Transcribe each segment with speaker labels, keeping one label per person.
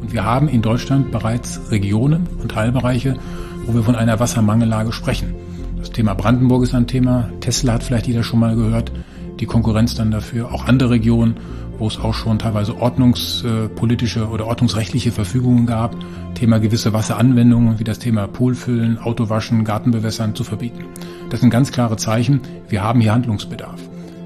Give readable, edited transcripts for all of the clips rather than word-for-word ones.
Speaker 1: Und wir haben in Deutschland bereits Regionen und Teilbereiche, wo wir von einer Wassermangellage sprechen. Das Thema Brandenburg ist ein Thema. Tesla hat vielleicht jeder schon mal gehört. Die Konkurrenz dann dafür. Auch andere Regionen, wo es auch schon teilweise ordnungspolitische oder ordnungsrechtliche Verfügungen gab, Thema gewisse Wasseranwendungen wie das Thema Poolfüllen, Autowaschen, Gartenbewässern zu verbieten. Das sind ganz klare Zeichen. Wir haben hier Handlungsbedarf.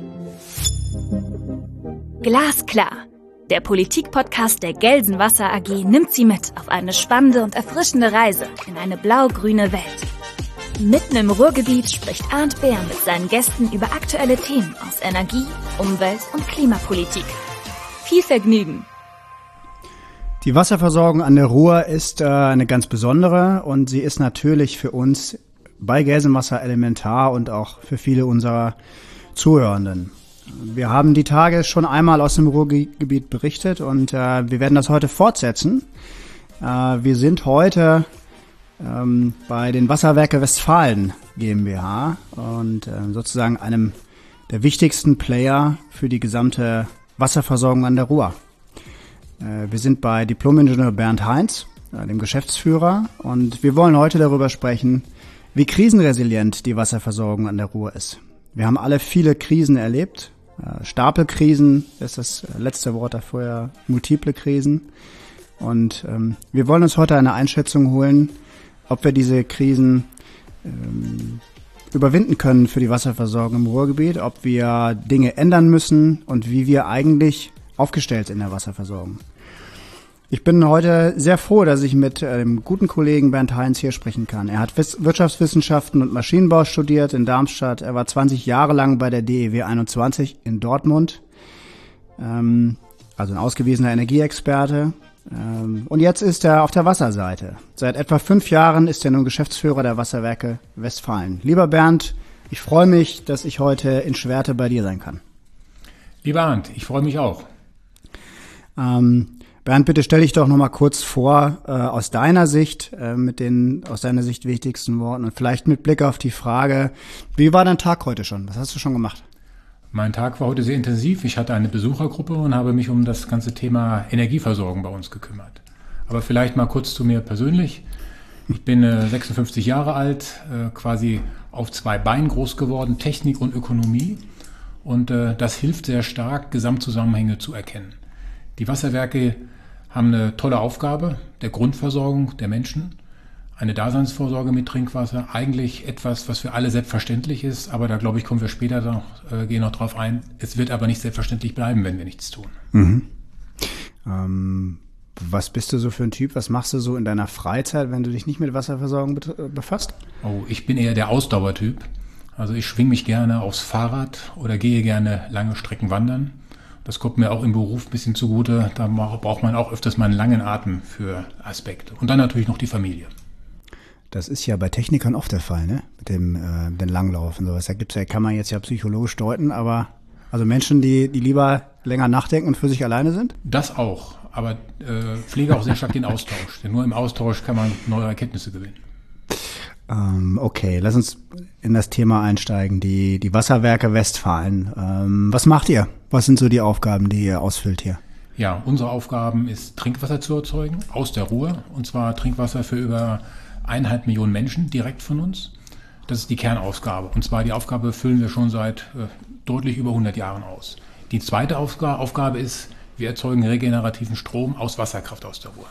Speaker 2: Glasklar. Der Politik-Podcast der Gelsen-Wasser AG nimmt Sie mit auf eine spannende und erfrischende Reise in eine blau-grüne Welt. Mitten im Ruhrgebiet spricht Arndt Beer mit seinen Gästen über aktuelle Themen aus Energie, Umwelt und Klimapolitik. Viel Vergnügen!
Speaker 3: Die Wasserversorgung an der Ruhr ist eine ganz besondere und sie ist natürlich für uns bei Gelsenwasser elementar und auch für viele unserer Zuhörenden. Wir haben die Tage schon einmal aus dem Ruhrgebiet berichtet und wir werden das heute fortsetzen. Wir sind heute bei den Wasserwerke Westfalen GmbH und sozusagen einem der wichtigsten Player für die gesamte Wasserversorgung an der Ruhr. Wir sind bei Diplom-Ingenieur Bernd Heinz, dem Geschäftsführer, und wir wollen heute darüber sprechen, wie krisenresilient die Wasserversorgung an der Ruhr ist. Wir haben alle viele Krisen erlebt. Stapelkrisen ist das letzte Wort dafür, ja, multiple Krisen. Und wir wollen uns heute eine Einschätzung holen, ob wir diese Krisen überwinden können für die Wasserversorgung im Ruhrgebiet, ob wir Dinge ändern müssen und wie wir eigentlich aufgestellt sind in der Wasserversorgung. Ich bin heute sehr froh, dass ich mit dem guten Kollegen Bernd Heinz hier sprechen kann. Er hat Wirtschaftswissenschaften und Maschinenbau studiert in Darmstadt. Er war 20 Jahre lang bei der DEW 21 in Dortmund, also ein ausgewiesener Energieexperte. Und jetzt ist er auf der Wasserseite. Seit etwa 5 Jahren ist er nun Geschäftsführer der Wasserwerke Westfalen. Lieber Bernd, ich freue mich, dass ich heute in Schwerte bei dir sein kann.
Speaker 1: Lieber Arndt, ich freue mich auch.
Speaker 3: Bernd, bitte stell dich doch noch mal kurz vor, aus deiner Sicht, aus deiner Sicht wichtigsten Worten und vielleicht mit Blick auf die Frage, wie war dein Tag heute schon? Was hast du schon gemacht?
Speaker 1: Mein Tag war heute sehr intensiv. Ich hatte eine Besuchergruppe und habe mich um das ganze Thema Energieversorgung bei uns gekümmert. Aber vielleicht mal kurz zu mir persönlich. Ich bin 56 Jahre alt, quasi auf 2 Beinen groß geworden, Technik und Ökonomie. Und das hilft sehr stark, Gesamtzusammenhänge zu erkennen. Die Wasserwerke haben eine tolle Aufgabe der Grundversorgung der Menschen, eine Daseinsvorsorge mit Trinkwasser, eigentlich etwas, was für alle selbstverständlich ist, aber da glaube ich, kommen wir später gehen noch drauf ein. Es wird aber nicht selbstverständlich bleiben, wenn wir nichts tun.
Speaker 3: Mhm. Was bist du so für ein Typ? Was machst du so in deiner Freizeit, wenn du dich nicht mit Wasserversorgung befasst?
Speaker 1: Oh, ich bin eher der Ausdauertyp. Also ich schwinge mich gerne aufs Fahrrad oder gehe gerne lange Strecken wandern. Das kommt mir auch im Beruf ein bisschen zugute. Da braucht man auch öfters mal einen langen Atem für Aspekte. Und dann natürlich noch die Familie.
Speaker 3: Das ist ja bei Technikern oft der Fall, ne? Mit dem Langlauf und sowas. Kann man jetzt ja psychologisch deuten, aber also Menschen, die lieber länger nachdenken und für sich alleine sind?
Speaker 1: Das auch. Aber pflege auch sehr stark den Austausch. Denn nur im Austausch kann man neue Erkenntnisse gewinnen.
Speaker 3: Okay, lass uns in das Thema einsteigen. Die Wasserwerke Westfalen. Was macht ihr? Was sind so die Aufgaben, die ihr ausfüllt hier?
Speaker 1: Ja, unsere Aufgaben ist, Trinkwasser zu erzeugen aus der Ruhr. Und zwar Trinkwasser für über 1,5 Millionen Menschen direkt von uns. Das ist die Kernaufgabe. Und zwar die Aufgabe füllen wir schon seit deutlich über 100 Jahren aus. Die zweite Aufgabe ist, wir erzeugen regenerativen Strom aus Wasserkraft aus der Ruhr.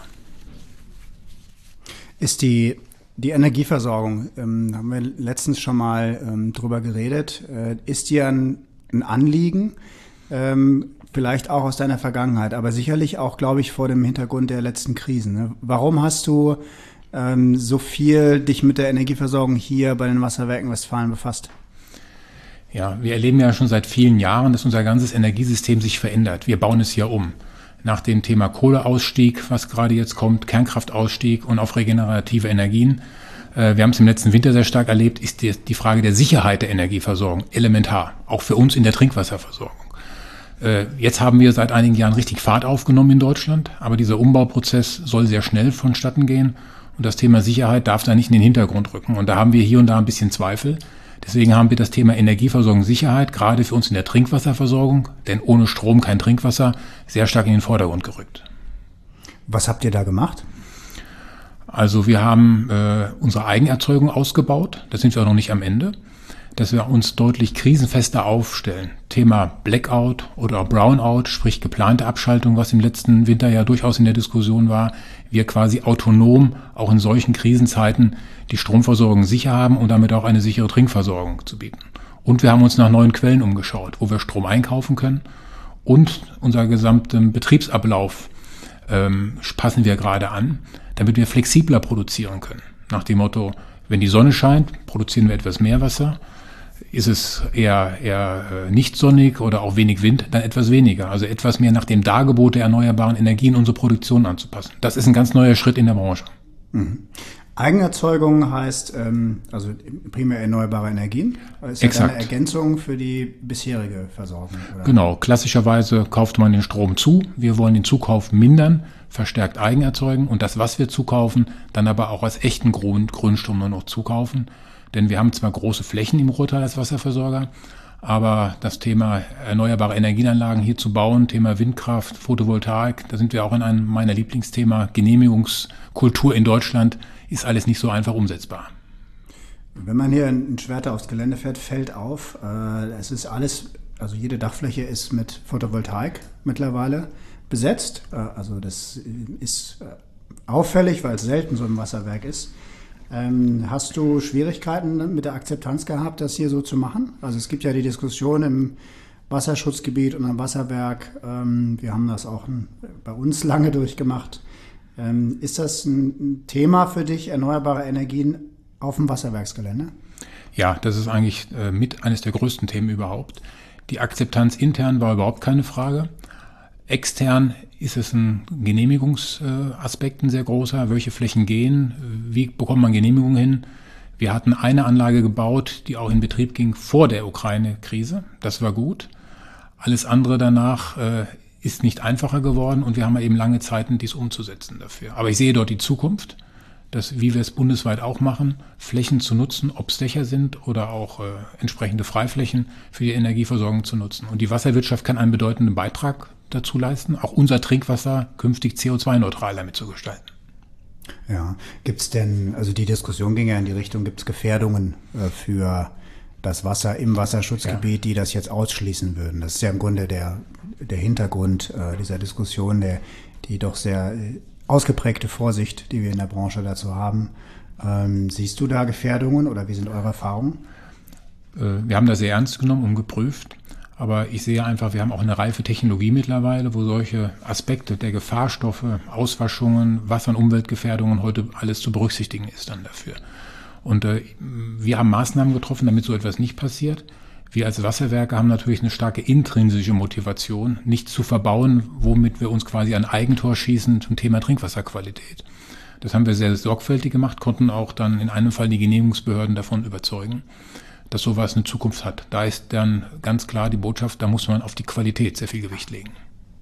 Speaker 3: Ist die Energieversorgung, haben wir letztens schon mal drüber geredet, ist dir ein Anliegen, vielleicht auch aus deiner Vergangenheit, aber sicherlich auch, glaube ich, vor dem Hintergrund der letzten Krisen. Ne? Warum hast du so viel dich mit der Energieversorgung hier bei den Wasserwerken Westfalen befasst?
Speaker 1: Ja, wir erleben ja schon seit vielen Jahren, dass unser ganzes Energiesystem sich verändert. Wir bauen es ja um. Nach dem Thema Kohleausstieg, was gerade jetzt kommt, Kernkraftausstieg und auf regenerative Energien. Wir haben es im letzten Winter sehr stark erlebt, ist die Frage der Sicherheit der Energieversorgung elementar, auch für uns in der Trinkwasserversorgung. Jetzt haben wir seit einigen Jahren richtig Fahrt aufgenommen in Deutschland, aber dieser Umbauprozess soll sehr schnell vonstatten gehen und das Thema Sicherheit darf da nicht in den Hintergrund rücken. Und da haben wir hier und da ein bisschen Zweifel. Deswegen haben wir das Thema Energieversorgung, Sicherheit, gerade für uns in der Trinkwasserversorgung, denn ohne Strom kein Trinkwasser, sehr stark in den Vordergrund gerückt.
Speaker 3: Was habt ihr da gemacht?
Speaker 1: Also wir haben unsere Eigenerzeugung ausgebaut, da sind wir auch noch nicht am Ende, dass wir uns deutlich krisenfester aufstellen. Thema Blackout oder Brownout, sprich geplante Abschaltung, was im letzten Winter ja durchaus in der Diskussion war. Wir quasi autonom auch in solchen Krisenzeiten die Stromversorgung sicher haben und damit auch eine sichere Trinkversorgung zu bieten. Und wir haben uns nach neuen Quellen umgeschaut, wo wir Strom einkaufen können, und unser gesamten Betriebsablauf passen wir gerade an, damit wir flexibler produzieren können. Nach dem Motto, wenn die Sonne scheint, produzieren wir etwas mehr Wasser. Ist es eher nicht sonnig oder auch wenig Wind, dann etwas weniger. Also etwas mehr nach dem Dargebot der erneuerbaren Energien unsere Produktion anzupassen. Das ist ein ganz neuer Schritt in der Branche.
Speaker 3: Mhm. Eigenerzeugung heißt also primär erneuerbare Energien. Ist ja eine Ergänzung für die bisherige Versorgung, oder?
Speaker 1: Genau, klassischerweise kauft man den Strom zu. Wir wollen den Zukauf mindern, verstärkt eigenerzeugen und das, was wir zukaufen, dann aber auch als echten Grünstrom nur noch zukaufen. Denn wir haben zwar große Flächen im Ruhrtal als Wasserversorger, aber das Thema erneuerbare Energienanlagen hier zu bauen, Thema Windkraft, Photovoltaik, da sind wir auch in einem meiner Lieblingsthema, Genehmigungskultur in Deutschland, ist alles nicht so einfach umsetzbar.
Speaker 3: Wenn man hier in Schwerte aufs Gelände fährt, fällt auf, es ist alles, also jede Dachfläche ist mit Photovoltaik mittlerweile besetzt. Also das ist auffällig, weil es selten so im Wasserwerk ist. Hast du Schwierigkeiten mit der Akzeptanz gehabt, das hier so zu machen? Also es gibt ja die Diskussion im Wasserschutzgebiet und am Wasserwerk. Wir haben das auch bei uns lange durchgemacht. Ist das ein Thema für dich, erneuerbare Energien auf dem Wasserwerksgelände?
Speaker 1: Ja, das ist eigentlich mit eines der größten Themen überhaupt. Die Akzeptanz intern war überhaupt keine Frage. Extern ist es ein Genehmigungsaspekt, ein sehr großer. Welche Flächen gehen? Wie bekommt man Genehmigungen hin? Wir hatten eine Anlage gebaut, die auch in Betrieb ging vor der Ukraine-Krise. Das war gut. Alles andere danach ist nicht einfacher geworden und wir haben eben lange Zeiten, dies umzusetzen dafür. Aber ich sehe dort die Zukunft, dass, wie wir es bundesweit auch machen, Flächen zu nutzen, ob es Dächer sind oder auch entsprechende Freiflächen für die Energieversorgung zu nutzen. Und die Wasserwirtschaft kann einen bedeutenden Beitrag dazu leisten, auch unser Trinkwasser künftig CO2-neutral damit zu gestalten.
Speaker 3: Ja, gibt's denn, also die Diskussion ging ja in die Richtung, gibt es Gefährdungen für das Wasser im Wasserschutzgebiet, die das jetzt ausschließen würden? Das ist ja im Grunde der Hintergrund dieser Diskussion, die doch sehr ausgeprägte Vorsicht, die wir in der Branche dazu haben. Siehst du da Gefährdungen oder wie sind eure Erfahrungen?
Speaker 1: Wir haben das sehr ernst genommen und geprüft. Aber ich sehe einfach, wir haben auch eine reife Technologie mittlerweile, wo solche Aspekte der Gefahrstoffe, Auswaschungen, Wasser- und Umweltgefährdungen heute alles zu berücksichtigen ist dann dafür. Und wir haben Maßnahmen getroffen, damit so etwas nicht passiert. Wir als Wasserwerke haben natürlich eine starke intrinsische Motivation, nichts zu verbauen, womit wir uns quasi ein Eigentor schießen zum Thema Trinkwasserqualität. Das haben wir sehr sorgfältig gemacht, konnten auch dann in einem Fall die Genehmigungsbehörden davon überzeugen, dass sowas eine Zukunft hat. Da ist dann ganz klar die Botschaft, da muss man auf die Qualität sehr viel Gewicht legen.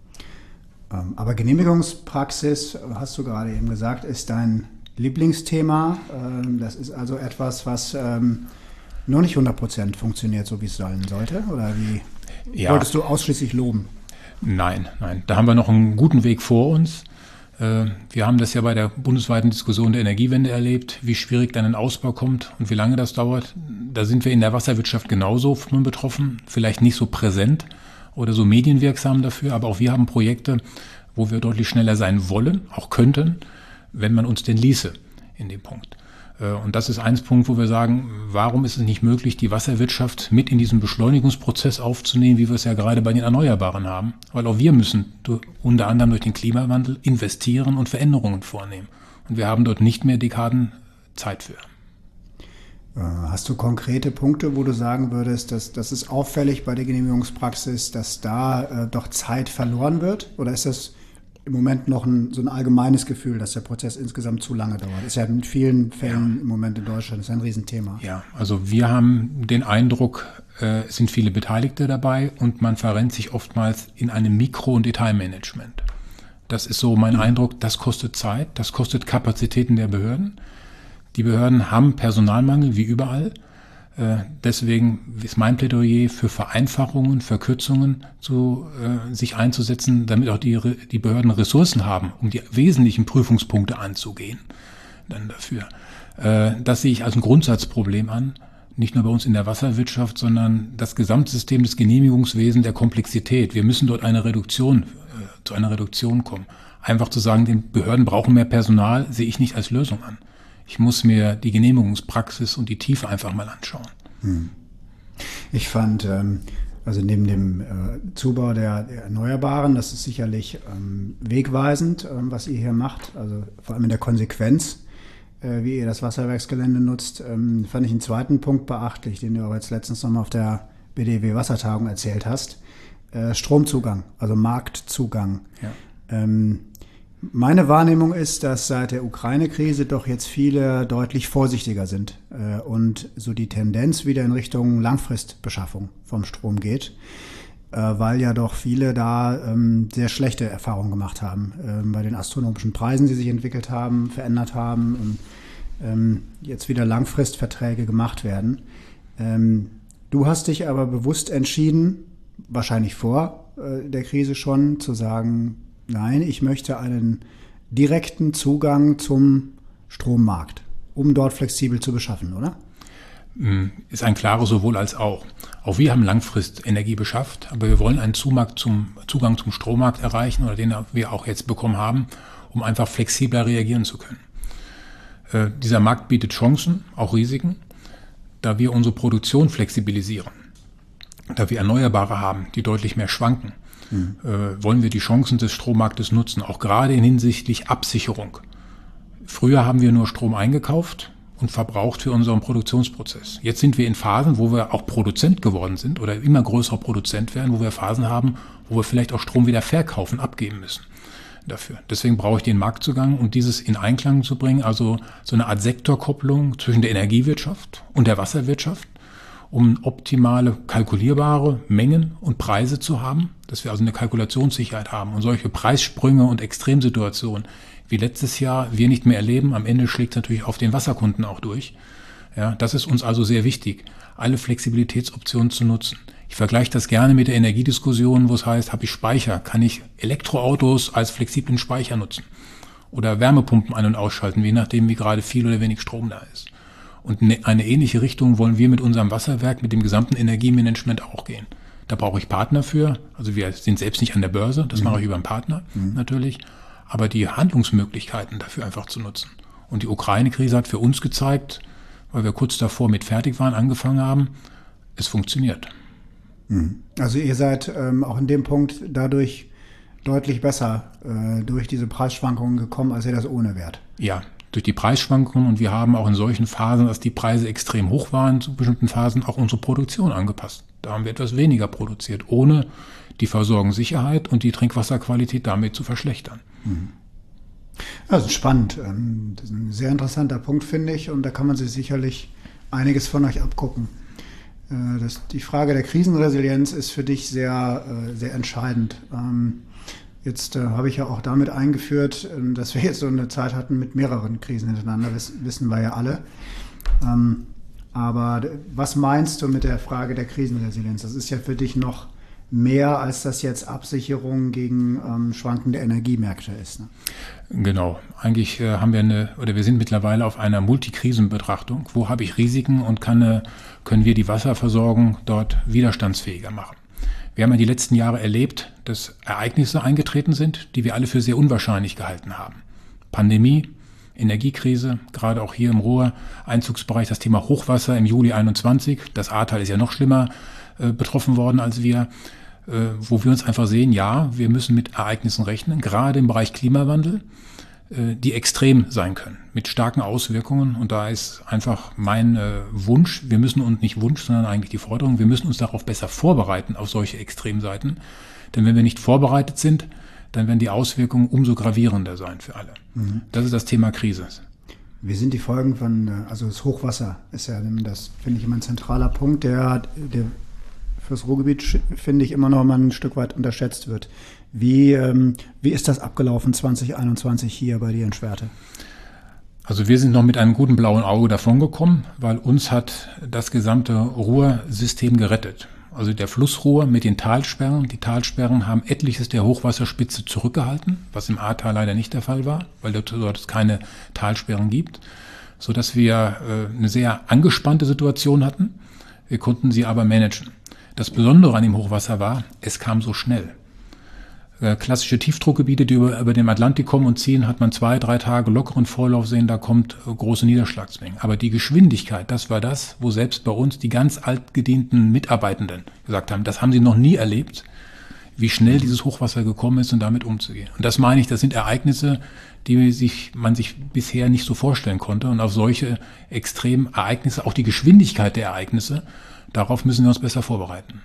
Speaker 3: Aber Genehmigungspraxis, hast du gerade eben gesagt, ist dein Lieblingsthema. Das ist also etwas, was nur nicht 100% funktioniert, so wie es sein sollte? Oder wie wolltest du ausschließlich loben?
Speaker 1: Nein. Da haben wir noch einen guten Weg vor uns. Wir haben das ja bei der bundesweiten Diskussion der Energiewende erlebt, wie schwierig dann ein Ausbau kommt und wie lange das dauert. Da sind wir in der Wasserwirtschaft genauso von betroffen, vielleicht nicht so präsent oder so medienwirksam dafür, aber auch wir haben Projekte, wo wir deutlich schneller sein wollen, auch könnten, wenn man uns denn ließe in dem Punkt. Und das ist ein Punkt, wo wir sagen, warum ist es nicht möglich, die Wasserwirtschaft mit in diesen Beschleunigungsprozess aufzunehmen, wie wir es ja gerade bei den Erneuerbaren haben. Weil auch wir müssen unter anderem durch den Klimawandel investieren und Veränderungen vornehmen. Und wir haben dort nicht mehr Dekaden Zeit für.
Speaker 3: Hast du konkrete Punkte, wo du sagen würdest, dass das ist auffällig bei der Genehmigungspraxis, dass da doch Zeit verloren wird? Oder ist das im Moment noch so ein allgemeines Gefühl, dass der Prozess insgesamt zu lange dauert? Ist ja in vielen Fällen im Moment in Deutschland ist ein Riesenthema. Ja,
Speaker 1: also wir haben den Eindruck, es sind viele Beteiligte dabei und man verrennt sich oftmals in einem Mikro- und Detailmanagement. Das ist so mein Eindruck, das kostet Zeit, das kostet Kapazitäten der Behörden. Die Behörden haben Personalmangel, wie überall. Deswegen ist mein Plädoyer für Vereinfachungen, Verkürzungen sich einzusetzen, damit auch die Behörden Ressourcen haben, um die wesentlichen Prüfungspunkte anzugehen. Dann dafür. Das sehe ich als ein Grundsatzproblem an, nicht nur bei uns in der Wasserwirtschaft, sondern das Gesamtsystem des Genehmigungswesens der Komplexität. Wir müssen dort zu einer Reduktion kommen. Einfach zu sagen, die Behörden brauchen mehr Personal, sehe ich nicht als Lösung an. Ich muss mir die Genehmigungspraxis und die Tiefe einfach mal anschauen.
Speaker 3: Ich fand, also neben dem Zubau der Erneuerbaren, das ist sicherlich wegweisend, was ihr hier macht, also vor allem in der Konsequenz, wie ihr das Wasserwerksgelände nutzt, fand ich einen zweiten Punkt beachtlich, den du aber jetzt letztens nochmal auf der BDW-Wassertagung erzählt hast. Stromzugang, also Marktzugang. Ja. Meine Wahrnehmung ist, dass seit der Ukraine-Krise doch jetzt viele deutlich vorsichtiger sind und so die Tendenz wieder in Richtung Langfristbeschaffung vom Strom geht, weil ja doch viele da sehr schlechte Erfahrungen gemacht haben bei den astronomischen Preisen, die sich entwickelt haben, verändert haben und jetzt wieder Langfristverträge gemacht werden. Du hast dich aber bewusst entschieden, wahrscheinlich vor der Krise schon, zu sagen, nein, ich möchte einen direkten Zugang zum Strommarkt, um dort flexibel zu beschaffen, oder?
Speaker 1: Ist ein klares sowohl als auch. Auch wir haben Langfrist Energie beschafft, aber wir wollen einen Zugang zum Strommarkt erreichen, oder den wir auch jetzt bekommen haben, um einfach flexibler reagieren zu können. Dieser Markt bietet Chancen, auch Risiken, da wir unsere Produktion flexibilisieren, da wir Erneuerbare haben, die deutlich mehr schwanken. Wollen wir die Chancen des Strommarktes nutzen, auch gerade hinsichtlich Absicherung. Früher haben wir nur Strom eingekauft und verbraucht für unseren Produktionsprozess. Jetzt sind wir in Phasen, wo wir auch Produzent geworden sind oder immer größerer Produzent werden, wo wir Phasen haben, wo wir vielleicht auch Strom wieder verkaufen, abgeben müssen dafür. Deswegen brauche ich den Marktzugang, um dieses in Einklang zu bringen, also so eine Art Sektorkopplung zwischen der Energiewirtschaft und der Wasserwirtschaft, um optimale kalkulierbare Mengen und Preise zu haben, dass wir also eine Kalkulationssicherheit haben und solche Preissprünge und Extremsituationen wie letztes Jahr wir nicht mehr erleben. Am Ende schlägt es natürlich auf den Wasserkunden auch durch. Ja, das ist uns also sehr wichtig, alle Flexibilitätsoptionen zu nutzen. Ich vergleiche das gerne mit der Energiediskussion, wo es heißt, habe ich Speicher, kann ich Elektroautos als flexiblen Speicher nutzen oder Wärmepumpen ein- und ausschalten, je nachdem, wie gerade viel oder wenig Strom da ist. Und eine ähnliche Richtung wollen wir mit unserem Wasserwerk, mit dem gesamten Energiemanagement auch gehen. Da brauche ich Partner für. Also wir sind selbst nicht an der Börse, das mache ich über einen Partner natürlich. Aber die Handlungsmöglichkeiten dafür einfach zu nutzen. Und die Ukraine-Krise hat für uns gezeigt, weil wir kurz davor mit fertig waren, angefangen haben, es funktioniert.
Speaker 3: Also ihr seid auch in dem Punkt dadurch deutlich besser durch diese Preisschwankungen gekommen, als ihr das ohne wärt.
Speaker 1: Ja, durch die Preisschwankungen, und wir haben auch in solchen Phasen, dass die Preise extrem hoch waren, zu bestimmten Phasen auch unsere Produktion angepasst. Da haben wir etwas weniger produziert, ohne die Versorgungssicherheit und die Trinkwasserqualität damit zu verschlechtern.
Speaker 3: Also spannend. Das ist ein sehr interessanter Punkt, finde ich, und da kann man sich sicherlich einiges von euch abgucken. Die Frage der Krisenresilienz ist für dich sehr, sehr entscheidend. Jetzt habe ich ja auch damit eingeführt, dass wir jetzt so eine Zeit hatten mit mehreren Krisen hintereinander, wissen wir ja alle. Aber was meinst du mit der Frage der Krisenresilienz? Das ist ja für dich noch mehr, als das jetzt Absicherung gegen schwankende Energiemärkte ist. Ne?
Speaker 1: Genau. Eigentlich haben wir sind mittlerweile auf einer Multikrisenbetrachtung. Wo habe ich Risiken und können wir die Wasserversorgung dort widerstandsfähiger machen? Wir haben ja die letzten Jahre erlebt, dass Ereignisse eingetreten sind, die wir alle für sehr unwahrscheinlich gehalten haben. Pandemie, Energiekrise, gerade auch hier im Ruhr-Einzugsbereich das Thema Hochwasser im Juli 21. Das Ahrtal ist ja noch schlimmer betroffen worden als wir, wo wir uns einfach sehen, ja, wir müssen mit Ereignissen rechnen, gerade im Bereich Klimawandel, die extrem sein können, mit starken Auswirkungen. Und da ist einfach mein Wunsch, wir müssen uns nicht Wunsch, sondern eigentlich die Forderung, wir müssen uns darauf besser vorbereiten, auf solche Extremseiten. Denn wenn wir nicht vorbereitet sind, dann werden die Auswirkungen umso gravierender sein für alle. Das ist das Thema Krise.
Speaker 3: Wie sind die Folgen also das Hochwasser ist ja, das finde ich immer ein zentraler Punkt, der fürs Ruhrgebiet, finde ich, immer noch mal ein Stück weit unterschätzt wird. Wie ist das abgelaufen 2021 hier bei dir in Schwerte?
Speaker 1: Also wir sind noch mit einem guten blauen Auge davongekommen, weil uns hat das gesamte Ruhrsystem gerettet. Also der Flussruhr mit den Talsperren. Die Talsperren haben etliches der Hochwasserspitze zurückgehalten, was im Ahrtal leider nicht der Fall war, weil dort es keine Talsperren gibt, sodass wir eine sehr angespannte Situation hatten. Wir konnten sie aber managen. Das Besondere an dem Hochwasser war, es kam so schnell. Klassische Tiefdruckgebiete, die über den Atlantik kommen und ziehen, hat man 2-3 Tage lockeren Vorlauf sehen, da kommt große Niederschlagsmengen. Aber die Geschwindigkeit, das war das, wo selbst bei uns die ganz altgedienten Mitarbeitenden gesagt haben, das haben sie noch nie erlebt, wie schnell dieses Hochwasser gekommen ist und damit umzugehen. Und das meine ich, das sind Ereignisse, die man sich bisher nicht so vorstellen konnte. Und auf solche extremen Ereignisse, auch die Geschwindigkeit der Ereignisse, darauf müssen wir uns besser vorbereiten.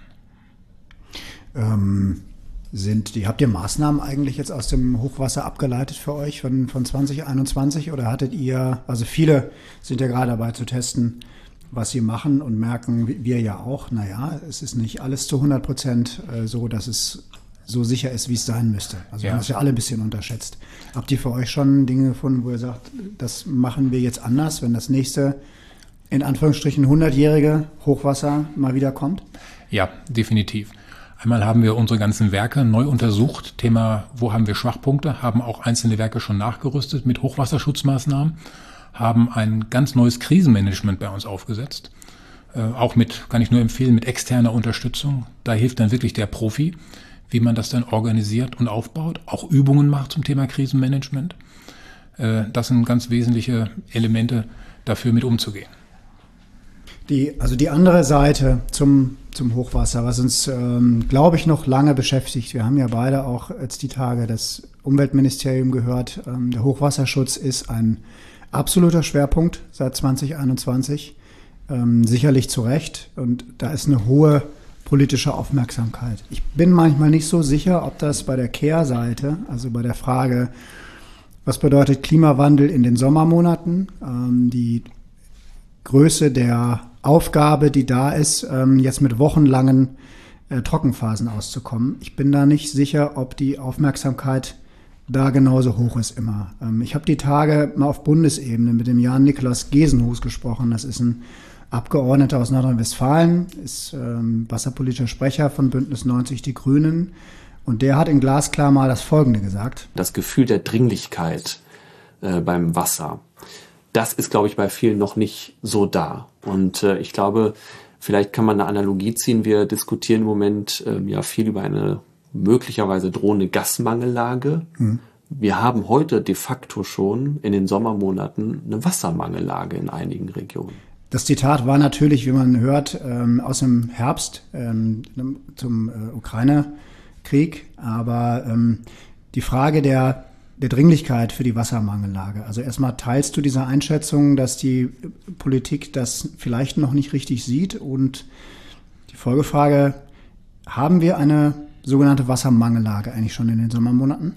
Speaker 3: Habt ihr Maßnahmen eigentlich jetzt aus dem Hochwasser abgeleitet für euch von 2021 oder hattet ihr, also viele sind ja gerade dabei zu testen, was sie machen und merken, wir ja auch, es ist nicht alles zu 100% so, dass es so sicher ist, wie es sein müsste. Also wir haben es ja alle ein bisschen unterschätzt. Habt ihr für euch schon Dinge gefunden, wo ihr sagt, das machen wir jetzt anders, wenn das nächste, in Anführungsstrichen 100-jährige Hochwasser mal wieder kommt?
Speaker 1: Ja, definitiv. Einmal haben wir unsere ganzen Werke neu untersucht. Thema, wo haben wir Schwachpunkte? Haben auch einzelne Werke schon nachgerüstet mit Hochwasserschutzmaßnahmen. Haben ein ganz neues Krisenmanagement bei uns aufgesetzt. Auch kann ich nur empfehlen, mit externer Unterstützung. Da hilft dann wirklich der Profi, wie man das dann organisiert und aufbaut. Auch Übungen macht zum Thema Krisenmanagement. Das sind ganz wesentliche Elemente dafür, mit umzugehen.
Speaker 3: Die andere Seite zum Hochwasser, was uns, glaube ich, noch lange beschäftigt. Wir haben ja beide auch jetzt die Tage das Umweltministerium gehört. Der Hochwasserschutz ist ein absoluter Schwerpunkt seit 2021. Sicherlich zu Recht. Und da ist eine hohe politische Aufmerksamkeit. Ich bin manchmal nicht so sicher, ob das bei der Kehrseite, also bei der Frage, was bedeutet Klimawandel in den Sommermonaten, die Größe der Aufgabe, die da ist, jetzt mit wochenlangen Trockenphasen auszukommen. Ich bin da nicht sicher, ob die Aufmerksamkeit da genauso hoch ist immer. Ich habe die Tage mal auf Bundesebene mit dem Jan-Niklas Gesenhus gesprochen. Das ist ein Abgeordneter aus Nordrhein-Westfalen, ist wasserpolitischer Sprecher von Bündnis 90 Die Grünen. Und der hat in Glasklar mal das Folgende gesagt.
Speaker 4: Das Gefühl der Dringlichkeit beim Wasser, das ist, glaube ich, bei vielen noch nicht so da. Und ich glaube, vielleicht kann man eine Analogie ziehen. Wir diskutieren im Moment viel über eine möglicherweise drohende Gasmangellage. Wir haben heute de facto schon in den Sommermonaten eine Wassermangellage in einigen Regionen.
Speaker 3: Das Zitat war natürlich, wie man hört, aus dem Herbst zum Ukraine-Krieg. Aber die Frage der Dringlichkeit für die Wassermangellage. Also erstmal, teilst du diese Einschätzung, dass die Politik das vielleicht noch nicht richtig sieht? Und die Folgefrage, haben wir eine sogenannte Wassermangellage eigentlich schon in den Sommermonaten?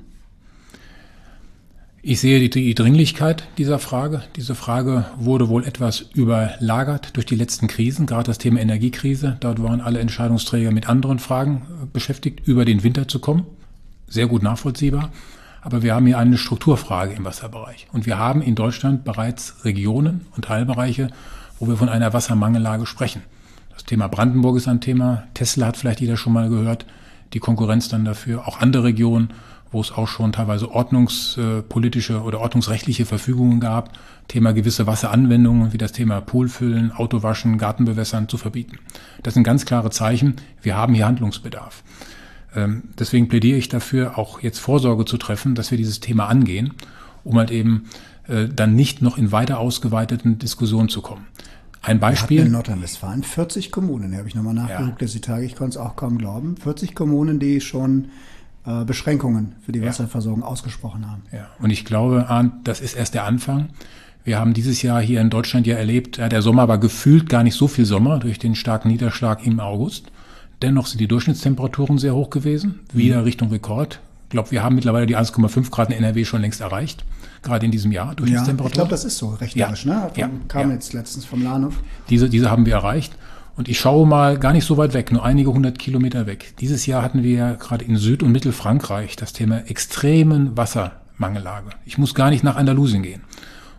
Speaker 1: Ich sehe die Dringlichkeit dieser Frage. Diese Frage wurde wohl etwas überlagert durch die letzten Krisen, gerade das Thema Energiekrise. Dort waren alle Entscheidungsträger mit anderen Fragen beschäftigt, über den Winter zu kommen. Sehr gut nachvollziehbar. Aber wir haben hier eine Strukturfrage im Wasserbereich. Und wir haben in Deutschland bereits Regionen und Teilbereiche, wo wir von einer Wassermangellage sprechen. Das Thema Brandenburg ist ein Thema. Tesla hat vielleicht jeder schon mal gehört. Die Konkurrenz dann dafür. Auch andere Regionen, wo es auch schon teilweise ordnungspolitische oder ordnungsrechtliche Verfügungen gab. Thema gewisse Wasseranwendungen, wie das Thema Poolfüllen, Autowaschen, Gartenbewässern zu verbieten. Das sind ganz klare Zeichen. Wir haben hier Handlungsbedarf. Deswegen plädiere ich dafür, auch jetzt Vorsorge zu treffen, dass wir dieses Thema angehen, um halt eben dann nicht noch in weiter ausgeweiteten Diskussionen zu kommen. Ein Beispiel.
Speaker 3: Wir hatten in Nordrhein-Westfalen 40 Kommunen, da habe ich nochmal nachgeguckt, dass die Tage, ich konnte es auch kaum glauben, 40 Kommunen, die schon Beschränkungen für die Wasserversorgung ausgesprochen haben.
Speaker 1: Ja, und ich glaube, Arndt, das ist erst der Anfang. Wir haben dieses Jahr hier in Deutschland ja erlebt, der Sommer war gefühlt gar nicht so viel Sommer durch den starken Niederschlag im August. Dennoch sind die Durchschnittstemperaturen sehr hoch gewesen, wieder Richtung Rekord. Ich glaube, wir haben mittlerweile die 1,5 Grad in NRW schon längst erreicht, gerade in diesem Jahr, Durchschnittstemperatur.
Speaker 3: Ich glaube, das ist so, rechnerisch, ne? Kam jetzt letztens vom Lahnhof.
Speaker 1: Diese haben wir erreicht. Und ich schaue mal gar nicht so weit weg, nur einige 100 Kilometer weg. Dieses Jahr hatten wir ja gerade in Süd- und Mittelfrankreich das Thema extremen Wassermangellage. Ich muss gar nicht nach Andalusien gehen.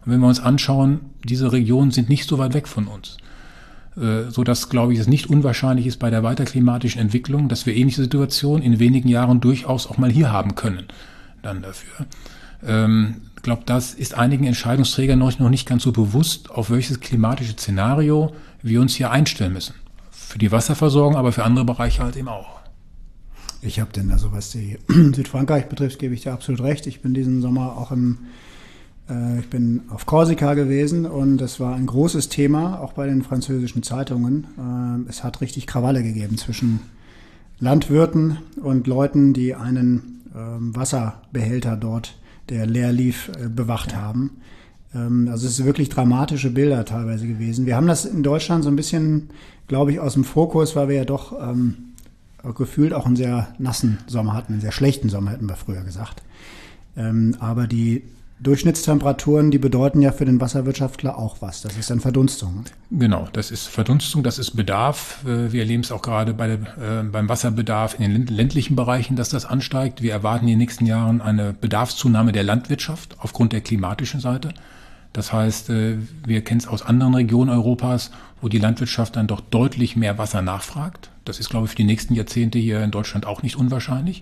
Speaker 1: Und wenn wir uns anschauen, diese Regionen sind nicht so weit weg von uns. Sodass, glaube ich, es nicht unwahrscheinlich ist bei der weiter klimatischen Entwicklung, dass wir ähnliche Situationen in wenigen Jahren durchaus auch mal hier haben können. Dann dafür. Ich glaube, das ist einigen Entscheidungsträgern noch nicht ganz so bewusst, auf welches klimatische Szenario wir uns hier einstellen müssen. Für die Wasserversorgung, aber für andere Bereiche halt eben auch.
Speaker 3: Ich habe denn, also was die Südfrankreich betrifft, gebe ich dir absolut recht. Ich bin diesen Sommer auch ich bin auf Korsika gewesen und es war ein großes Thema, auch bei den französischen Zeitungen. Es hat richtig Krawalle gegeben zwischen Landwirten und Leuten, die einen Wasserbehälter dort, der leer lief, bewacht haben. Also es sind wirklich dramatische Bilder teilweise gewesen. Wir haben das in Deutschland so ein bisschen, glaube ich, aus dem Fokus, weil wir ja doch gefühlt auch einen sehr nassen Sommer hatten, einen sehr schlechten Sommer, hätten wir früher gesagt. Aber die Durchschnittstemperaturen, die bedeuten ja für den Wasserwirtschaftler auch was. Das ist dann Verdunstung.
Speaker 1: Genau, das ist Verdunstung, das ist Bedarf. Wir erleben es auch gerade beim Wasserbedarf in den ländlichen Bereichen, dass das ansteigt. Wir erwarten in den nächsten Jahren eine Bedarfszunahme der Landwirtschaft aufgrund der klimatischen Seite. Das heißt, wir kennen es aus anderen Regionen Europas, wo die Landwirtschaft dann doch deutlich mehr Wasser nachfragt. Das ist, glaube ich, für die nächsten Jahrzehnte hier in Deutschland auch nicht unwahrscheinlich,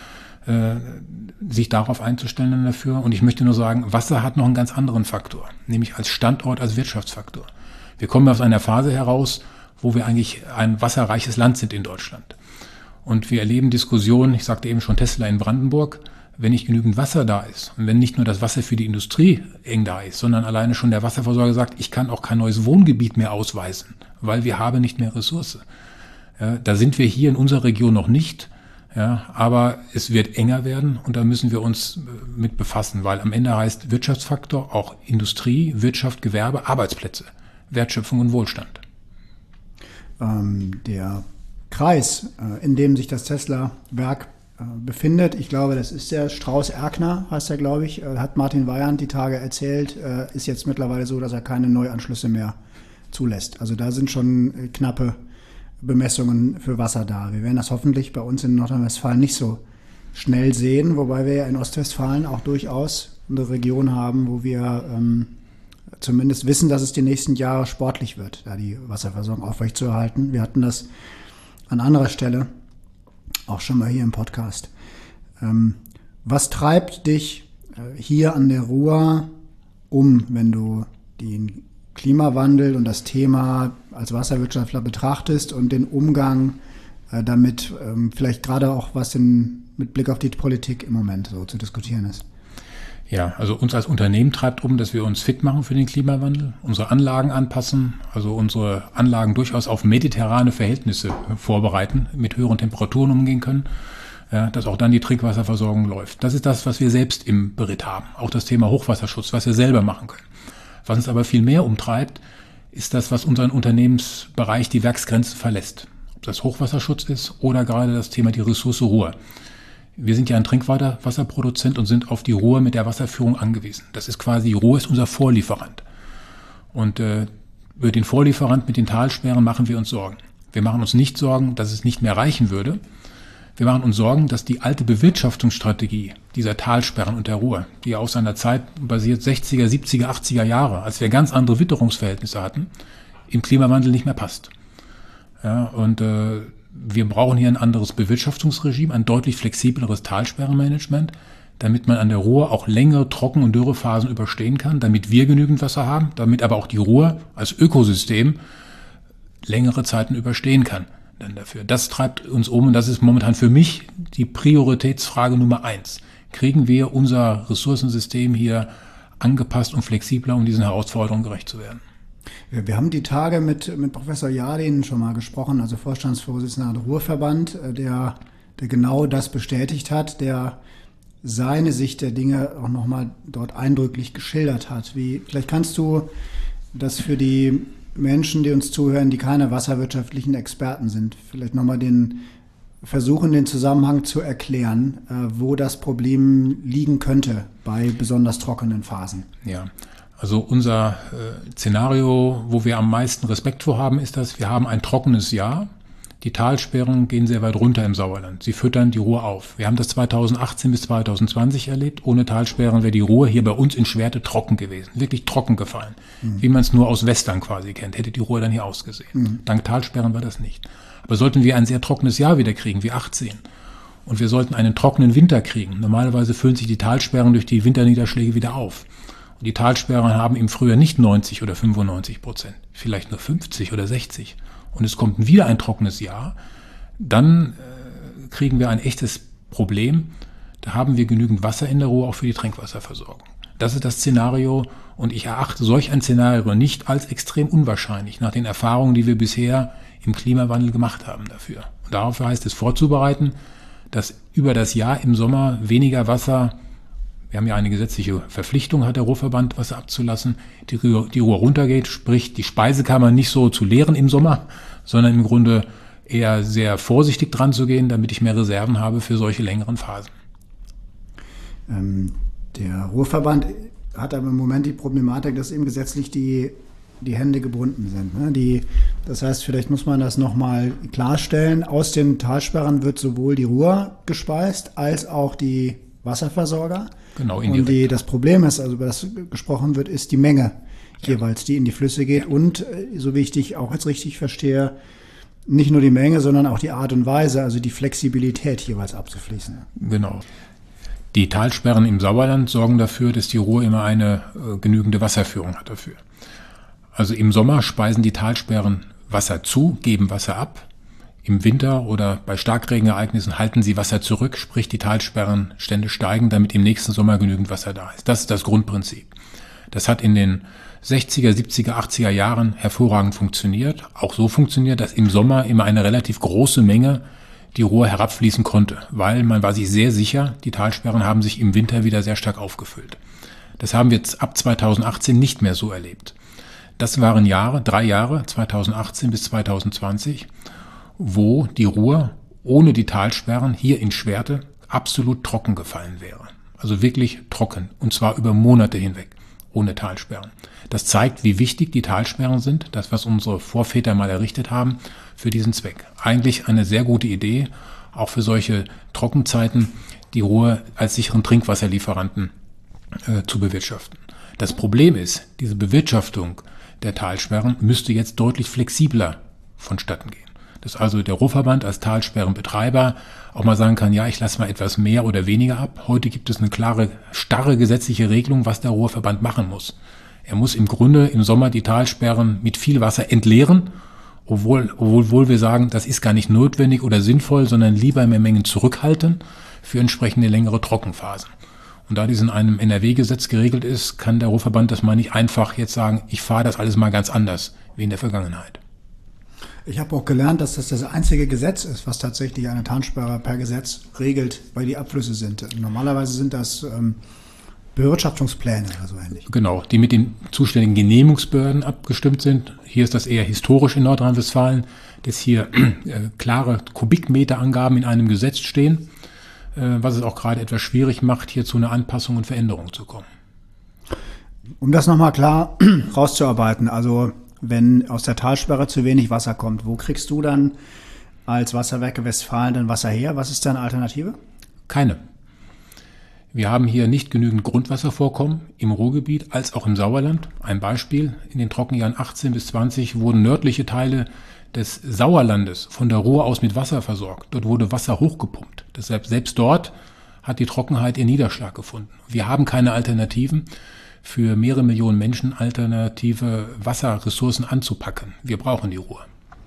Speaker 1: sich darauf einzustellen dann dafür. Und ich möchte nur sagen, Wasser hat noch einen ganz anderen Faktor, nämlich als Standort, als Wirtschaftsfaktor. Wir kommen aus einer Phase heraus, wo wir eigentlich ein wasserreiches Land sind in Deutschland. Und wir erleben Diskussionen, ich sagte eben schon Tesla in Brandenburg, wenn nicht genügend Wasser da ist und wenn nicht nur das Wasser für die Industrie eng da ist, sondern alleine schon der Wasserversorger sagt, ich kann auch kein neues Wohngebiet mehr ausweisen, weil wir haben nicht mehr Ressource. Ja, da sind wir hier in unserer Region noch nicht. Ja, aber es wird enger werden und da müssen wir uns mit befassen, weil am Ende heißt Wirtschaftsfaktor auch Industrie, Wirtschaft, Gewerbe, Arbeitsplätze, Wertschöpfung und Wohlstand.
Speaker 3: Der Kreis, in dem sich das Tesla-Werk befindet, ich glaube, das ist der Strauß-Erkner, heißt er, glaube ich, hat Martin Weyand die Tage erzählt, ist jetzt mittlerweile so, dass er keine Neuanschlüsse mehr zulässt. Also da sind schon knappe Bemessungen für Wasser da. Wir werden das hoffentlich bei uns in Nordrhein-Westfalen nicht so schnell sehen, wobei wir ja in Ostwestfalen auch durchaus eine Region haben, wo wir zumindest wissen, dass es die nächsten Jahre sportlich wird, da die Wasserversorgung aufrechtzuerhalten. Wir hatten das an anderer Stelle auch schon mal hier im Podcast. Was treibt dich hier an der Ruhr wenn du den Klimawandel und das Thema als Wasserwirtschaftler betrachtest und den Umgang damit, vielleicht gerade auch was mit Blick auf die Politik im Moment so zu diskutieren ist?
Speaker 1: Ja, also uns als Unternehmen treibt dass wir uns fit machen für den Klimawandel, unsere Anlagen anpassen, also unsere Anlagen durchaus auf mediterrane Verhältnisse vorbereiten, mit höheren Temperaturen umgehen können, ja, dass auch dann die Trinkwasserversorgung läuft. Das ist das, was wir selbst im Beritt haben. Auch das Thema Hochwasserschutz, was wir selber machen können. Was uns aber viel mehr umtreibt, ist das, was unseren Unternehmensbereich die Werksgrenzen verlässt. Ob das Hochwasserschutz ist oder gerade das Thema die Ressource Ruhr. Wir sind ja ein Trinkwasserproduzent und sind auf die Ruhr mit der Wasserführung angewiesen. Das ist quasi, Ruhr ist unser Vorlieferant. Und über den Vorlieferant mit den Talsperren machen wir uns Sorgen. Wir machen uns nicht Sorgen, dass es nicht mehr reichen würde. Wir machen uns Sorgen, dass die alte Bewirtschaftungsstrategie dieser Talsperren und der Ruhr, die aus seiner Zeit basiert, 60er, 70er, 80er Jahre, als wir ganz andere Witterungsverhältnisse hatten, im Klimawandel nicht mehr passt. Ja, und wir brauchen hier ein anderes Bewirtschaftungsregime, ein deutlich flexibleres Talsperrenmanagement, damit man an der Ruhr auch längere Trocken- und Dürrephasen überstehen kann, damit wir genügend Wasser haben, damit aber auch die Ruhr als Ökosystem längere Zeiten überstehen kann. Dann dafür. Das treibt uns und das ist momentan für mich die Prioritätsfrage Nummer 1. Kriegen wir unser Ressourcensystem hier angepasst und flexibler, um diesen Herausforderungen gerecht zu werden?
Speaker 3: Wir haben die Tage mit Professor Jardin schon mal gesprochen, also Vorstandsvorsitzender der Ruhrverband, der genau das bestätigt hat, der seine Sicht der Dinge auch nochmal dort eindrücklich geschildert hat. Vielleicht kannst du das für die Menschen, die uns zuhören, die keine wasserwirtschaftlichen Experten sind, vielleicht nochmal versuchen, den Zusammenhang zu erklären, wo das Problem liegen könnte bei besonders trockenen Phasen.
Speaker 1: Ja, also unser Szenario, wo wir am meisten Respekt vor haben, ist, dass wir haben ein trockenes Jahr. Die Talsperren gehen sehr weit runter im Sauerland. Sie füttern die Ruhr auf. Wir haben das 2018 bis 2020 erlebt. Ohne Talsperren wäre die Ruhr hier bei uns in Schwerte trocken gewesen. Wirklich trocken gefallen. Wie man es nur aus Western quasi kennt. Hätte die Ruhr dann hier ausgesehen. Dank Talsperren war das nicht. Aber sollten wir ein sehr trockenes Jahr wieder kriegen, wie 18, und wir sollten einen trockenen Winter kriegen. Normalerweise füllen sich die Talsperren durch die Winterniederschläge wieder auf. Und die Talsperren haben im Frühjahr nicht 90 oder 95%, vielleicht nur 50 oder 60. Und es kommt wieder ein trockenes Jahr, dann kriegen wir ein echtes Problem. Da haben wir genügend Wasser in der Ruhr, auch für die Trinkwasserversorgung. Das ist das Szenario, und ich erachte solch ein Szenario nicht als extrem unwahrscheinlich, nach den Erfahrungen, die wir bisher im Klimawandel gemacht haben dafür. Und darauf heißt es vorzubereiten, dass über das Jahr im Sommer weniger Wasser, wir haben ja eine gesetzliche Verpflichtung, hat der Ruhrverband, Wasser abzulassen, die Ruhr runtergeht, sprich die Speisekammer nicht so zu leeren im Sommer, sondern im Grunde eher sehr vorsichtig dran zu gehen, damit ich mehr Reserven habe für solche längeren Phasen.
Speaker 3: Der Ruhrverband hat aber im Moment die Problematik, dass eben gesetzlich die Hände gebunden sind. Ne? Das heißt, vielleicht muss man das nochmal klarstellen. Aus den Talsperren wird sowohl die Ruhr gespeist als auch die Wasserversorger.
Speaker 1: Genau, indirekt.
Speaker 3: Und das Problem ist, also über das gesprochen wird, ist die Menge jeweils, die in die Flüsse geht. Und so wie ich dich auch jetzt richtig verstehe, nicht nur die Menge, sondern auch die Art und Weise, also die Flexibilität jeweils abzufließen.
Speaker 1: Genau. Die Talsperren im Sauerland sorgen dafür, dass die Ruhr immer eine genügende Wasserführung hat dafür. Also im Sommer speisen die Talsperren Wasser zu, geben Wasser ab. Im Winter oder bei Starkregenereignissen halten sie Wasser zurück, sprich die Talsperrenstände steigen, damit im nächsten Sommer genügend Wasser da ist. Das ist das Grundprinzip. Das hat in den 60er, 70er, 80er Jahren hervorragend funktioniert. Auch so funktioniert, dass im Sommer immer eine relativ große Menge die Ruhr herabfließen konnte, weil man war sich sehr sicher, die Talsperren haben sich im Winter wieder sehr stark aufgefüllt. Das haben wir jetzt ab 2018 nicht mehr so erlebt. Das waren 3 Jahre, 2018 bis 2020, wo die Ruhr ohne die Talsperren hier in Schwerte absolut trocken gefallen wäre. Also wirklich trocken, und zwar über Monate hinweg, ohne Talsperren. Das zeigt, wie wichtig die Talsperren sind, das, was unsere Vorväter mal errichtet haben, für diesen Zweck. Eigentlich eine sehr gute Idee, auch für solche Trockenzeiten, die Ruhr als sicheren Trinkwasserlieferanten zu bewirtschaften. Das Problem ist, diese Bewirtschaftung der Talsperren müsste jetzt deutlich flexibler vonstatten gehen. Dass also der Ruhrverband als Talsperrenbetreiber auch mal sagen kann, ja, ich lasse mal etwas mehr oder weniger ab. Heute gibt es eine klare, starre gesetzliche Regelung, was der Ruhrverband machen muss. Er muss im Grunde im Sommer die Talsperren mit viel Wasser entleeren, obwohl wir sagen, das ist gar nicht notwendig oder sinnvoll, sondern lieber mehr Mengen zurückhalten für entsprechende längere Trockenphasen. Und da dies in einem NRW-Gesetz geregelt ist, kann der Ruhrverband das mal nicht einfach jetzt sagen, ich fahre das alles mal ganz anders wie in der Vergangenheit.
Speaker 3: Ich habe auch gelernt, dass das einzige Gesetz ist, was tatsächlich eine Talsperre per Gesetz regelt, weil die Abflüsse sind. Normalerweise sind das Bewirtschaftungspläne oder so ähnlich.
Speaker 1: Genau, die mit den zuständigen Genehmigungsbehörden abgestimmt sind. Hier ist das eher historisch in Nordrhein-Westfalen, dass hier klare Kubikmeterangaben in einem Gesetz stehen, was es auch gerade etwas schwierig macht, hier zu einer Anpassung und Veränderung zu kommen.
Speaker 3: Um das nochmal klar rauszuarbeiten, also wenn aus der Talsperre zu wenig Wasser kommt, wo kriegst du dann als Wasserwerke Westfalen dann Wasser her? Was ist deine Alternative?
Speaker 1: Keine. Wir haben hier nicht genügend Grundwasservorkommen im Ruhrgebiet als auch im Sauerland. Ein Beispiel, in den Trockenjahren 18 bis 20 wurden nördliche Teile des Sauerlandes von der Ruhr aus mit Wasser versorgt. Dort wurde Wasser hochgepumpt. Deshalb selbst dort hat die Trockenheit ihren Niederschlag gefunden. Wir haben keine Alternativen für mehrere Millionen Menschen, alternative Wasserressourcen anzupacken. Wir brauchen die Ruhr.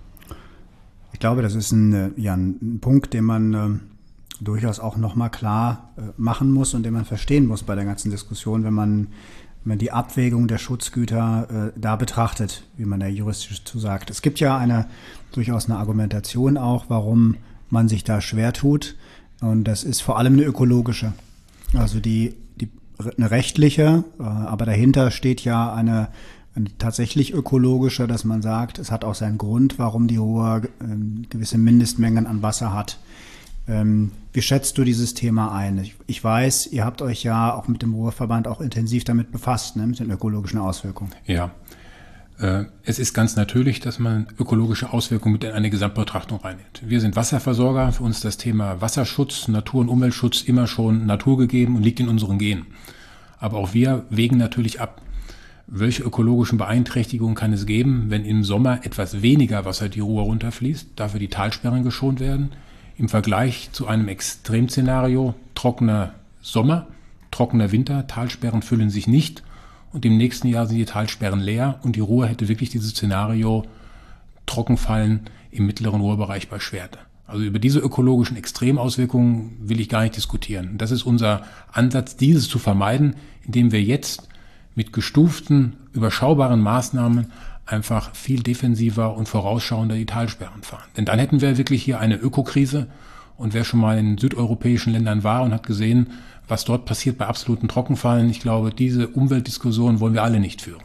Speaker 3: Ich glaube, das ist ein Punkt, den man durchaus auch nochmal klar machen muss und den man verstehen muss bei der ganzen Diskussion, wenn man die Abwägung der Schutzgüter da betrachtet, wie man da juristisch zu sagt. Es gibt ja durchaus eine Argumentation auch, warum man sich da schwer tut. Und das ist vor allem eine ökologische. Also eine rechtliche, aber dahinter steht ja eine tatsächlich ökologische, dass man sagt, es hat auch seinen Grund, warum die Ruhr gewisse Mindestmengen an Wasser hat. Wie schätzt du dieses Thema ein? Ich weiß, ihr habt euch ja auch mit dem Ruhrverband auch intensiv damit befasst, ne, mit den ökologischen Auswirkungen.
Speaker 1: Ja, Es ist ganz natürlich, dass man ökologische Auswirkungen mit in eine Gesamtbetrachtung reinnimmt. Wir sind Wasserversorger, für uns ist das Thema Wasserschutz, Natur- und Umweltschutz immer schon naturgegeben und liegt in unseren Genen. Aber auch wir wägen natürlich ab, welche ökologischen Beeinträchtigungen kann es geben, wenn im Sommer etwas weniger Wasser die Ruhr runterfließt, dafür die Talsperren geschont werden, im Vergleich zu einem Extremszenario, trockener Sommer, trockener Winter, Talsperren füllen sich nicht und im nächsten Jahr sind die Talsperren leer und die Ruhr hätte wirklich dieses Szenario Trockenfallen im mittleren Ruhrbereich bei Schwerte. Also über diese ökologischen Extremauswirkungen will ich gar nicht diskutieren. Das ist unser Ansatz, dieses zu vermeiden, indem wir jetzt mit gestuften, überschaubaren Maßnahmen einfach viel defensiver und vorausschauender die Talsperren fahren. Denn dann hätten wir wirklich hier eine Ökokrise. Und wer schon mal in südeuropäischen Ländern war und hat gesehen, was dort passiert bei absoluten Trockenfallen, ich glaube, diese Umweltdiskussion wollen wir alle nicht führen.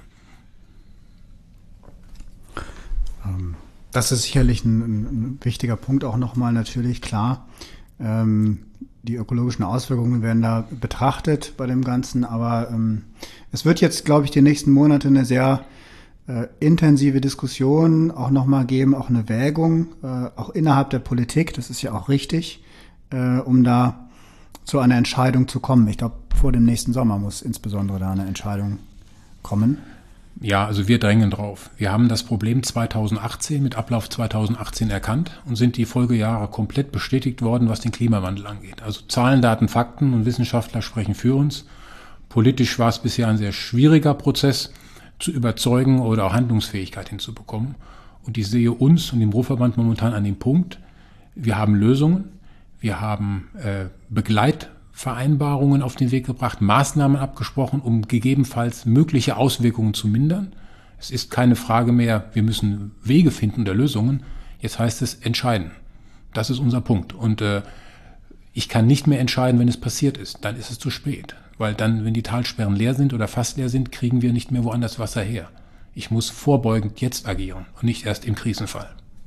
Speaker 3: Das ist sicherlich ein wichtiger Punkt auch nochmal natürlich, klar. Die ökologischen Auswirkungen werden da betrachtet bei dem Ganzen, aber es wird jetzt, glaube ich, die nächsten Monate eine sehr intensive Diskussion auch nochmal geben, auch eine Wägung, auch innerhalb der Politik, das ist ja auch richtig, um da zu einer Entscheidung zu kommen. Ich glaube, vor dem nächsten Sommer muss insbesondere da eine Entscheidung kommen.
Speaker 1: Ja, also wir drängen drauf. Wir haben das Problem 2018 mit Ablauf 2018 erkannt und sind die Folgejahre komplett bestätigt worden, was den Klimawandel angeht. Also Zahlen, Daten, Fakten und Wissenschaftler sprechen für uns. Politisch war es bisher ein sehr schwieriger Prozess, zu überzeugen oder auch Handlungsfähigkeit hinzubekommen. Und ich sehe uns und den Ruhrverband momentan an dem Punkt, wir haben Lösungen, wir haben Begleitvereinbarungen auf den Weg gebracht, Maßnahmen abgesprochen, um gegebenenfalls mögliche Auswirkungen zu mindern. Es ist keine Frage mehr, wir müssen Wege finden oder Lösungen. Jetzt heißt es entscheiden. Das ist unser Punkt. Und ich kann nicht mehr entscheiden, wenn es passiert ist. Dann ist es zu spät. Weil dann, wenn die Talsperren leer sind oder fast leer sind, kriegen wir nicht mehr woanders Wasser her. Ich muss vorbeugend jetzt agieren und nicht erst im Krisenfall.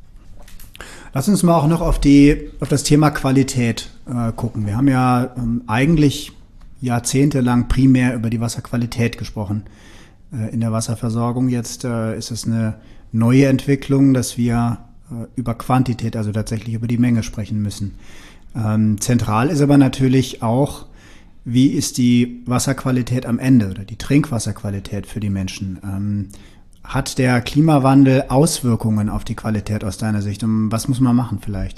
Speaker 3: Lass uns mal auch noch auf das Thema Qualität gucken. Wir haben ja eigentlich jahrzehntelang primär über die Wasserqualität gesprochen in der Wasserversorgung. Jetzt ist es eine neue Entwicklung, dass wir über Quantität, also tatsächlich über die Menge sprechen müssen. Zentral ist aber natürlich auch, wie ist die Wasserqualität am Ende oder die Trinkwasserqualität für die Menschen? Hat der Klimawandel Auswirkungen auf die Qualität aus deiner Sicht? Und was muss man machen vielleicht?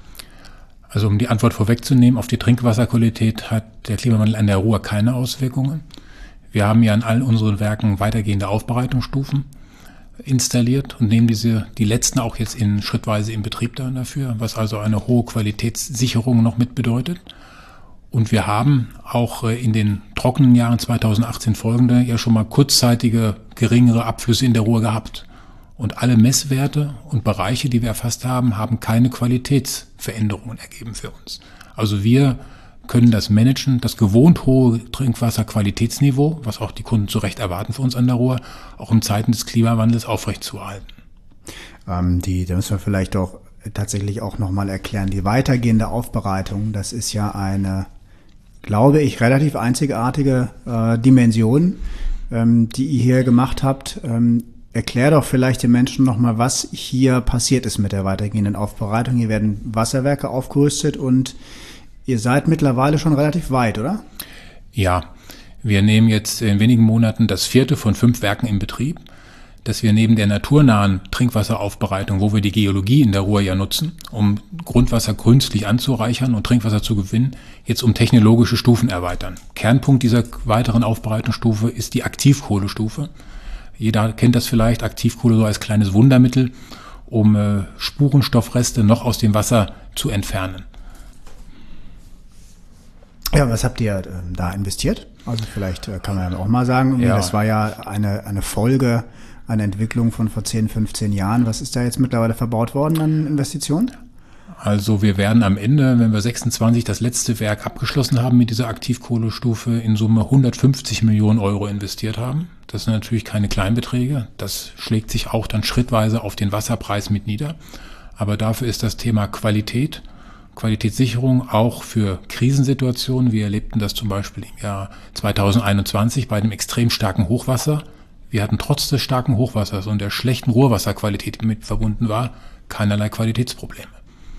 Speaker 1: Also um die Antwort vorwegzunehmen, auf die Trinkwasserqualität hat der Klimawandel an der Ruhr keine Auswirkungen. Wir haben ja in all unseren Werken weitergehende Aufbereitungsstufen installiert und nehmen die letzten auch jetzt schrittweise in Betrieb dafür, was also eine hohe Qualitätssicherung noch mit bedeutet. Und wir haben auch in den trockenen Jahren 2018 folgende ja schon mal kurzzeitige geringere Abflüsse in der Ruhr gehabt. Und alle Messwerte und Bereiche, die wir erfasst haben, haben keine Qualitätsveränderungen ergeben für uns. Also wir können das managen, das gewohnt hohe Trinkwasserqualitätsniveau, was auch die Kunden zu Recht erwarten für uns an der Ruhr, auch in Zeiten des Klimawandels aufrechtzuerhalten.
Speaker 3: Da müssen wir vielleicht doch tatsächlich auch nochmal erklären. Die weitergehende Aufbereitung, das ist ja eine, glaube ich, relativ einzigartige Dimension, die ihr hier gemacht habt. Erklär doch vielleicht den Menschen nochmal, was hier passiert ist mit der weitergehenden Aufbereitung. Hier werden Wasserwerke aufgerüstet und ihr seid mittlerweile schon relativ weit, oder?
Speaker 1: Ja, wir nehmen jetzt in wenigen Monaten das 4. von 5 Werken in Betrieb, dass wir neben der naturnahen Trinkwasseraufbereitung, wo wir die Geologie in der Ruhr ja nutzen, um Grundwasser künstlich anzureichern und Trinkwasser zu gewinnen, jetzt um technologische Stufen erweitern. Kernpunkt dieser weiteren Aufbereitungsstufe ist die Aktivkohlestufe. Jeder kennt das vielleicht, Aktivkohle so als kleines Wundermittel, um Spurenstoffreste noch aus dem Wasser zu entfernen.
Speaker 3: Ja, was habt ihr da investiert? Also vielleicht kann man ja auch mal sagen, ja. Das war ja eine Folge, eine Entwicklung von vor 10, 15 Jahren. Was ist da jetzt mittlerweile verbaut worden an Investitionen?
Speaker 1: Also wir werden am Ende, wenn wir 26 das letzte Werk abgeschlossen haben mit dieser Aktivkohlestufe, in Summe 150 Millionen Euro investiert haben. Das sind natürlich keine Kleinbeträge. Das schlägt sich auch dann schrittweise auf den Wasserpreis mit nieder. Aber dafür ist das Thema Qualitätssicherung auch für Krisensituationen. Wir erlebten das zum Beispiel im Jahr 2021 bei dem extrem starken Hochwasser Wir hatten trotz des starken Hochwassers und der schlechten Rohrwasserqualität, die mit verbunden war, keinerlei Qualitätsprobleme.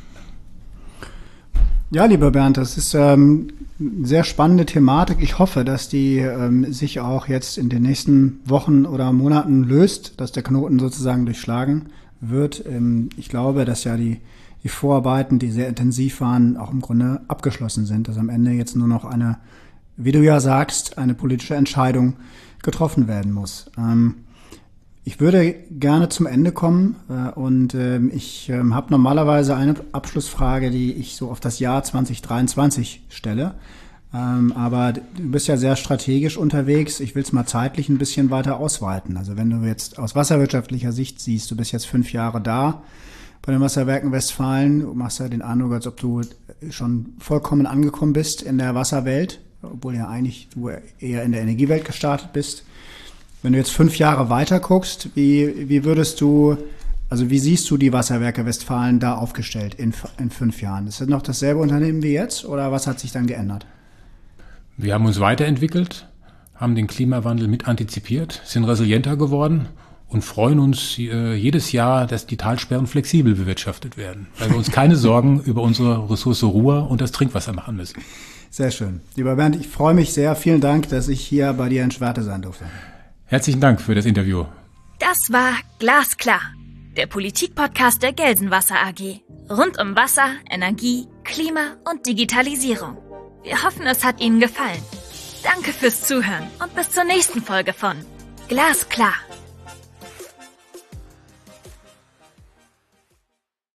Speaker 3: Ja, lieber Bernd, das ist eine sehr spannende Thematik. Ich hoffe, dass die sich auch jetzt in den nächsten Wochen oder Monaten löst, dass der Knoten sozusagen durchschlagen wird. Ich glaube, dass ja die Vorarbeiten, die sehr intensiv waren, auch im Grunde abgeschlossen sind, dass am Ende jetzt nur noch eine, wie du ja sagst, eine politische Entscheidung getroffen werden muss. Ich würde gerne zum Ende kommen und ich habe normalerweise eine Abschlussfrage, die ich so auf das Jahr 2023 stelle. Aber du bist ja sehr strategisch unterwegs. Ich will es mal zeitlich ein bisschen weiter ausweiten. Also wenn du jetzt aus wasserwirtschaftlicher Sicht siehst, du bist jetzt 5 Jahre da bei den Wasserwerken Westfalen. Du machst ja den Eindruck, als ob du schon vollkommen angekommen bist in der Wasserwelt, obwohl ja eigentlich du eher in der Energiewelt gestartet bist. Wenn du jetzt 5 Jahre weiter guckst, wie siehst du die Wasserwerke Westfalen da aufgestellt in 5 Jahren? Ist das noch dasselbe Unternehmen wie jetzt oder was hat sich dann geändert?
Speaker 1: Wir haben uns weiterentwickelt, haben den Klimawandel mit antizipiert, sind resilienter geworden und freuen uns jedes Jahr, dass die Talsperren flexibel bewirtschaftet werden, weil wir uns keine Sorgen über unsere Ressource Ruhr und das Trinkwasser machen müssen.
Speaker 3: Sehr schön. Lieber Bernd, ich freue mich sehr. Vielen Dank, dass ich hier bei dir in Schwerte sein durfte.
Speaker 1: Herzlichen Dank für das Interview.
Speaker 2: Das war Glasklar, der Politik-Podcast der Gelsenwasser AG. Rund um Wasser, Energie, Klima und Digitalisierung. Wir hoffen, es hat Ihnen gefallen. Danke fürs Zuhören und bis zur nächsten Folge von Glasklar.